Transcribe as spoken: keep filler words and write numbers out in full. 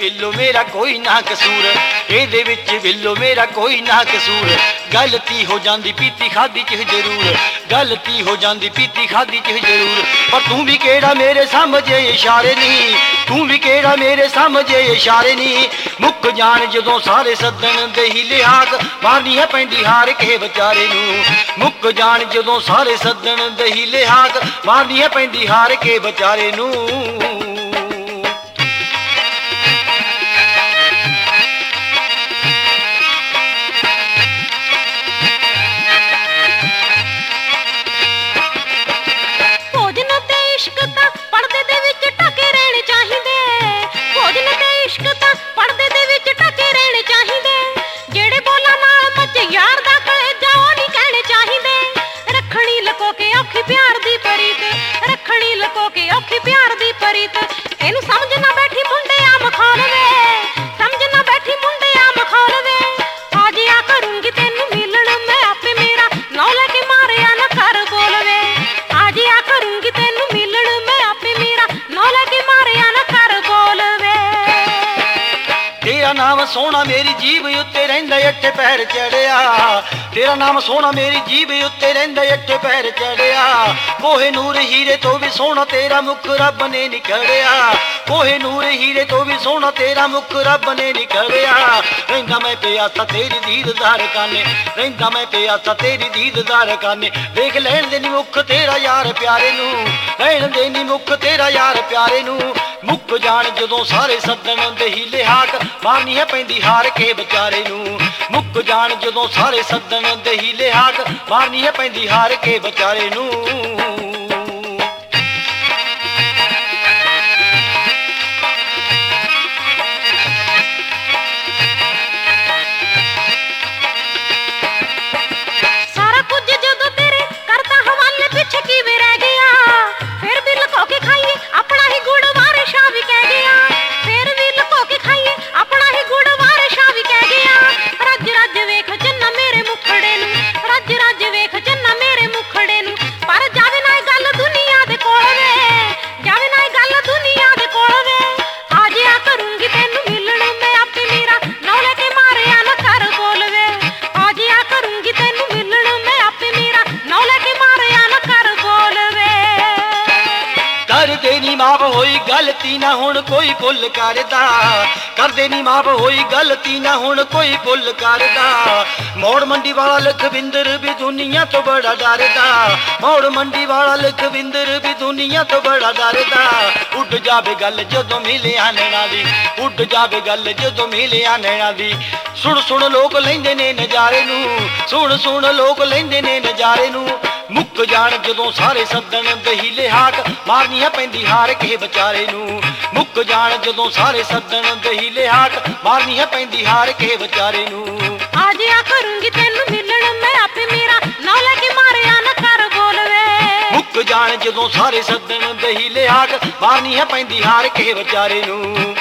बिल्लो मेरा कोई ना कसूर, ਇਹਦੇ ਵਿੱਚ बिल्लो मेरा कोई ना कसूर। गलती हो जाती पीती खादी च जरूर, गलती हो जाती पीती खादी च जरूर। पर तू भी केड़ा मेरे समझे इशारे नहीं, तू भी केड़ा मेरे समझे इशारे नहीं। मुक जान जदों सारे सदन दे ही लिहाक, मारनी है पैंदी हार के बेचारे नूं। मुक जान जदों सारे सदन दे ही लिहाक, मारनी है पैंदी हार के बेचारे नूं। प्यार दी परीत रखनी लको के औखी प्यार दी परीत, एनू समझ ना बैठी मुंडे आ मखौलवे, समझ ना बैठी मुंडे आ मखौलवे। आज आ करूंगी तेनू मिलन मैं आपे मेरा नौ लेके मारे आ ना कर बोलवे। आज आ करूंगी तेनू मिलन मैं आपे मेरा नौ लेके मारे आ ना कर बोलवे। तेरा नाम सोना मेरी जीभ उत्ते रहिंदा अट्ठे पैर चढ़िया, तेरा नाम सोना मेरी जीभ उत्ते रहिंदा अट्ठे पैर चढ़िया। कोहे नूर हीरे तो भी सोना तेरा मुख रब ने निकलिया, कोहे नूर हीरे तो भी सोना तेरा मुख रब ने निकलिया। रहिंदा मैं प्यासा तेरी दीददार काने, रहिंदा मैं प्यासा तेरी दीददार काने। देख लैण दे नी मुख तेरा यार प्यारे नू, लैण दे नी मुख तेरा यार प्यारे नू। मुक जान जदों सारे सदन दे ही लिहाक, मारनी है पैंदी हार के बेचारे नू। मुक जान जदों सारे सदन दे ही लिहाक, मारनी है पैंदी हार के बेचारे नू। सारा कुछ जदों तेरे करता हवाले पिछे किवें रह गया, फिर भी लुको के खाइए अपना ही गुड़ वारे शाह भी कह गया। फिर भी लुको के खाइए अपना ही गुड़ वारे शाह भी कह गया। रज रज वेख चन्ना मेरे मुखड़े नू, रज रज वेख चन्ना मेरे मुखड़े नू। पर जावे ना गल दुनिया दे कोल वे, जावे ना गल दुनिया दे कोल वे। आज आ करूंगी तेनू मिलन मैं आपे मेरा नौ लेके मारे आ ना कर बोलवे। आज आ करूंगी तेनू मिलन मैं आपे मेरा नौ लेके मारे आ ना कर बोलवे। कर देनी माफ होई गलती ना हुण कोई भुल करदा, कर देनी माफ होई गलती ना हुण कोई भुल करदा। मौड़ मंडी वाला लखविंदर भी दुनिया तो बड़ा डरदा, मौड़ मंडी वाला लखविंदर भी दुनिया तो बड़ा डरदा। उड़ जावे गल जदों मिले नैना दी, उड़ जावे गल जदों मिले नैना दी। सुन सुन लोग लैंदे ने नजारे नू, सुन सुन लोग लैंदे ने नजारे नू। मुक जान जदों सारे सदन दे ही लिहाक, मारनी है पैंदी हार के बेचारे नू। मुक जान जदों सारे सदन दे ही लिहाक, मारनी है पैंदी हार के बेचारे नू। आज आ करूंगी तेनू मिलन मैं आपे मेरा नौ लेके मारे आ ना कर बोलवे। मुक जान जदों सारे सदन दे ही लिहाक, मारनी है पैंदी हार के बेचारे नू।